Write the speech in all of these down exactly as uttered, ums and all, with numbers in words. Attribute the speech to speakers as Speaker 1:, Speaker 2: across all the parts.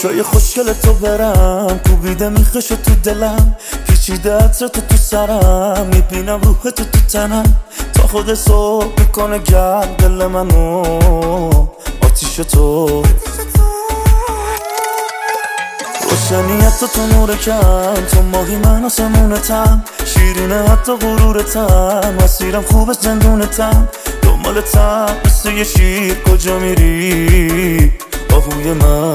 Speaker 1: چشای خوشگل تو برم کوبیده میخشو تو دلم پیچیده عطر تو تو سرم میبینم روح تو تو تنم تا خود صبح میکنه گرم دل منو آتیش تو روشنیت تو تو نور کم تو ماهی من آسمونتم شیرینه حتی غرورتم مسیرم خوبه زندونتم دنبالتم مثل یه شیر کجا میری آهوی من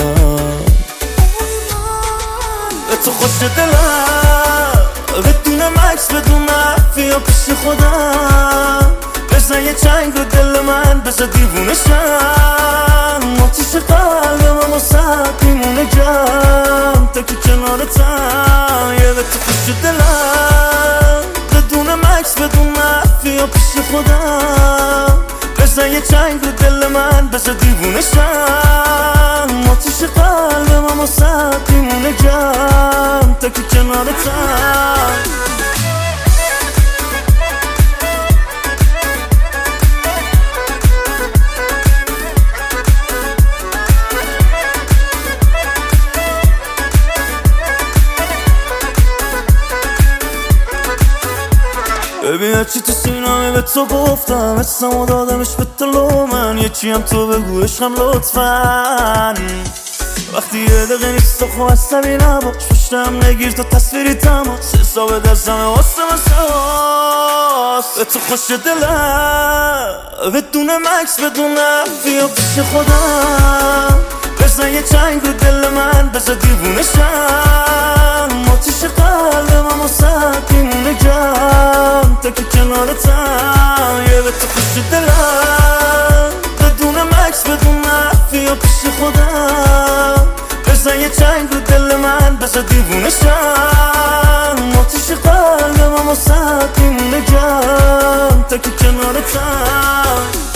Speaker 1: به تو خوش دلم بدون مکس بدون بیا پیش خودم بزن یه چنگ رو دل من بزن دیوونشم آتیش قلبم واسه میمونه گرم تا که کنارتم یه به تو خوش دلم بدون مکس بدون بیا پیش خودم بزن یه چنگ رو دل من بزن دیوونشم آتیش قلبم واسه میمونه گرم تا که کنارتم ببین هرچی تو سینامه به تو گفتم اسمو دادمش به تلو من یکی هم تو بگو عشقم لطفاً وقتی یه دقیقه نیست تو خواه عصبی نباش پشتم نگیر تو تصویری تماس حساب دستمه واسه مساس به تو خوش دلم بدون مکس بدون بیا پیش خودم بزن یه چنگ رو دل من بزن دیوونشم آتیش قلبم واسه میمونه گرم تا که کنارتم یه به تو خوش دلم بدون مکس بدون بیا پیش خودم بزن یه چنگ رو دل من بزن دیوونشم آتیش قلبم واسه میمونه گرم تا که کنارتم